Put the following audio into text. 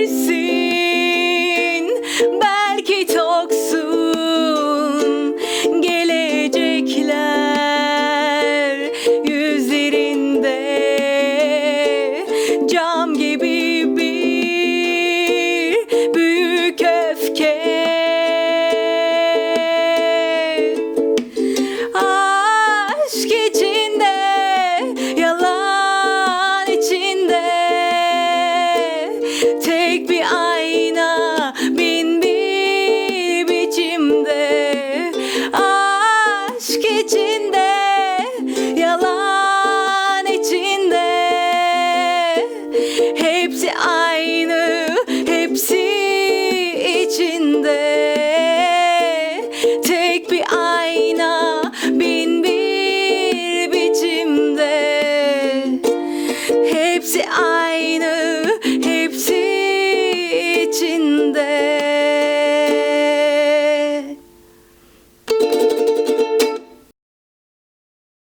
değilsin, belki toksun. Gelecekler yüzlerinde cam gibi bir büyük öfke. Aşk içinde, yalan içinde, tek bir ayna, bin bir biçimde. Aşk içinde, yalan içinde, hepsi aynı, hepsi içinde. Tek bir ayna, bin bir biçimde, hepsi aynı,